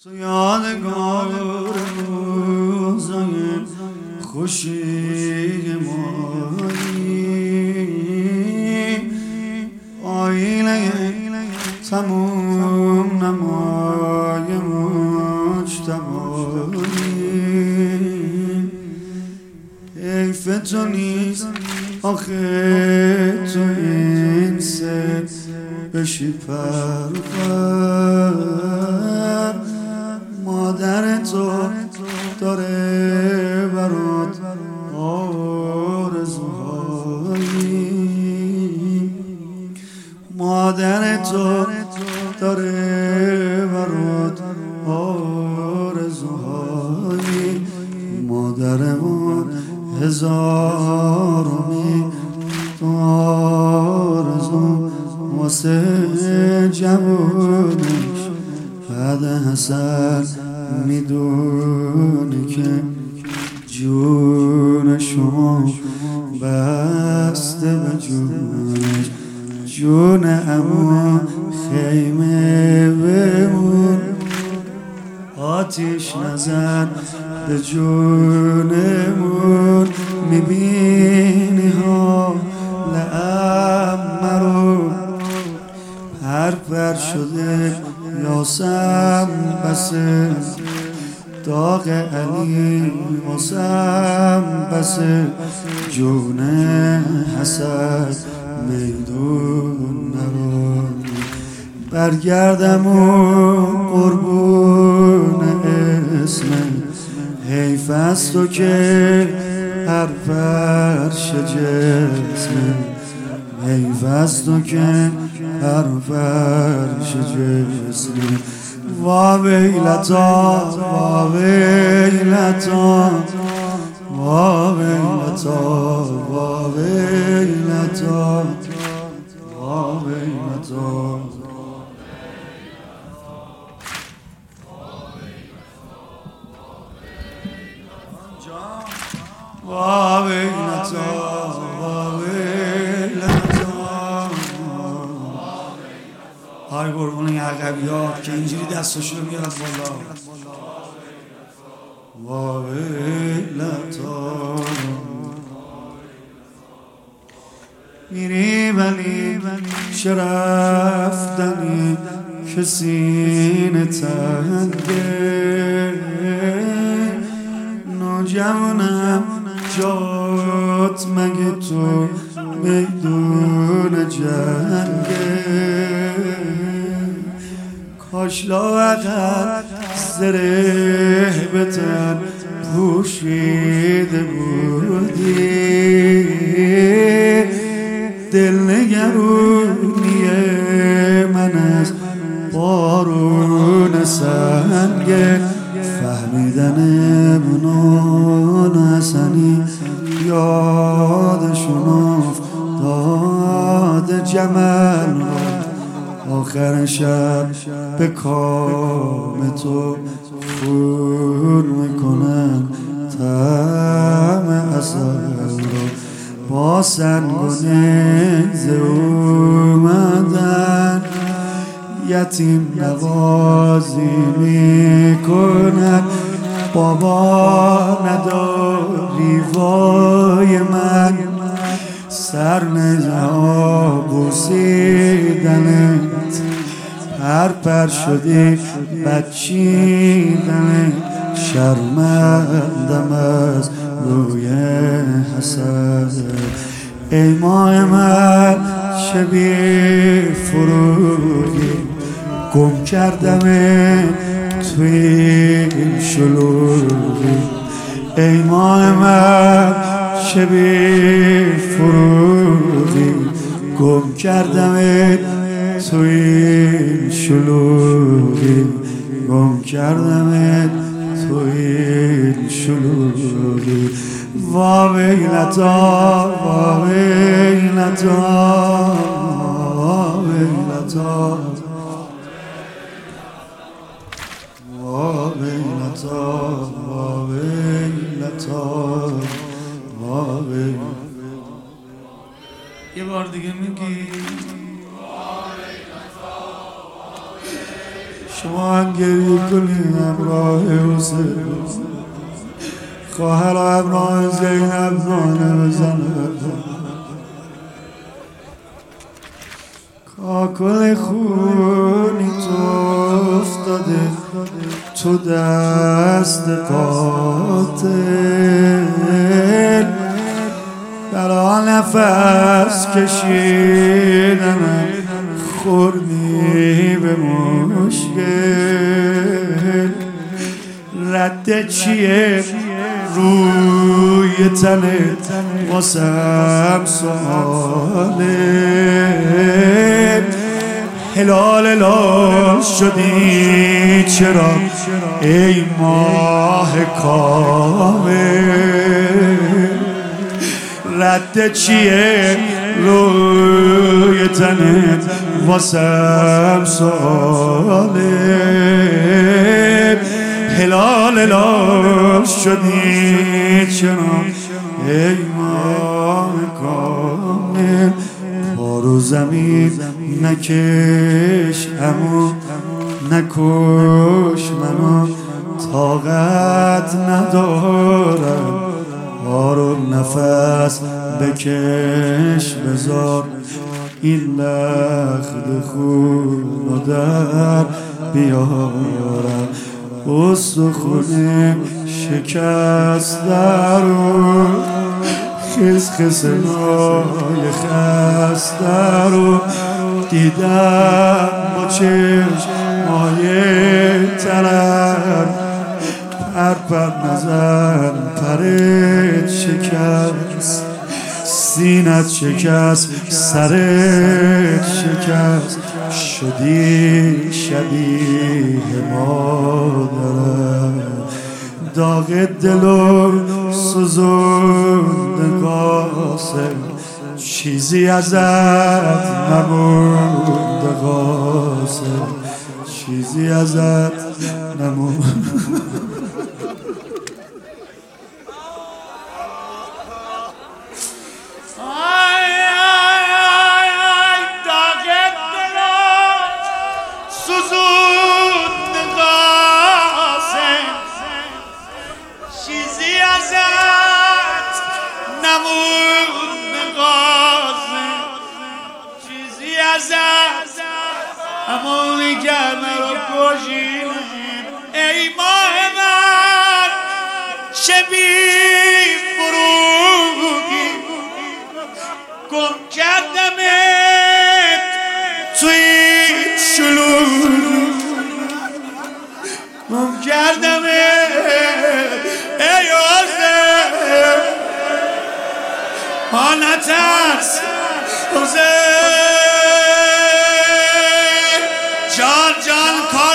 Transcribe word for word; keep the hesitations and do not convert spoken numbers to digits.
تو یادگار روزای خوشی مایی، آینه تموم نمای مجتبایی. حیف تو نیست آخه تو این سن بشی پر پر، مادر تو داره برات آرزوهایی، مادر تو داره برات آرزوهایی. مادرمون هزارمی آرزو واسه جوونش، بعد حسن میدونه که جون شما بسته به جونش. جون عمو خیمه بمون، آتیش نزن به جونمون. میبینی ها لعمرو هر پر شده یاسم بسه، داغ علی واسم بسه. جون حسد میدون نرو، برگردم و قربون اسمه. حیف است تو که هر فرش جسمه، حیف است تو که هر فرش جسمه. وا ویلتا وا ویلتا وا ویلتا وا ویلتا وا ویلتا. وا ویلتا وا ویلتا. های قربون این عقبی ها که اینجوری دستاشو رو میارن بالا. وا ویلتا. میری ولی چه رفتنی که سینه تنگه، نوجوانم جات مگه تو میدون جنگه. کاش لااقل زره به تن پوشیده بودی، دلنگرونی من از بارون سنگه. فهمیدن ابنان حسنی یادشون افتاد جمل، آخر شب به کام تو خون میکنن طعم عسل رو. با سنگ و نیزه اومدن یتیم نوازی میکنن. بابا نداری وای من، سر نیزه ها بوسیدنت، پر پر شدی بچیدنت. شرمندم از روی حسد، ای ماه من شبیه فروغی، گم کردم توی این شلوغی. ای ماه من شبیه فروغی، گم کردم توی این شلوغی، گم کردم توی این شلوغی. وا ویلتا وا ویلتا وا ویلتا وا ویلتا وا ویلتا وا ویلتا. یه بار دیگه میگی شما هم گریه کنید همراه حسین. خواهر ابنای زینب نانه بزنه. کاکل خونی تو افتاده تو دست قاتل. برا نفس کشیدنم خوردی به مشکل. رد چیه روی تنت واسم سواله. هلال هلال شدی چرا ای ماه کامل. رد چیه روی تنت واسم سواله. هلال هلال شدی چرا ای ماه کامل. پارو زمین نکش امو نکش منو طاقت ندارم. پارو نفس بکش بذار این لخت خونو در بیارم. استخونه شکسته رو خس خس نای خسته رو دیدم با چشمای ترم. پر پر نزن پرت شکست سینت شکست سرت شکست. شدی شبیه مادرم. داغ دلو سوزونده قاسم. چیزی ازت نمونده قاسم. چیزی ازت نمونده. همونی که مرا کشید ای ماه من شبیه فروغی. گم کردمت توی شلوغ. گم کردمت ای حسین. ها نترس حسین. جان جان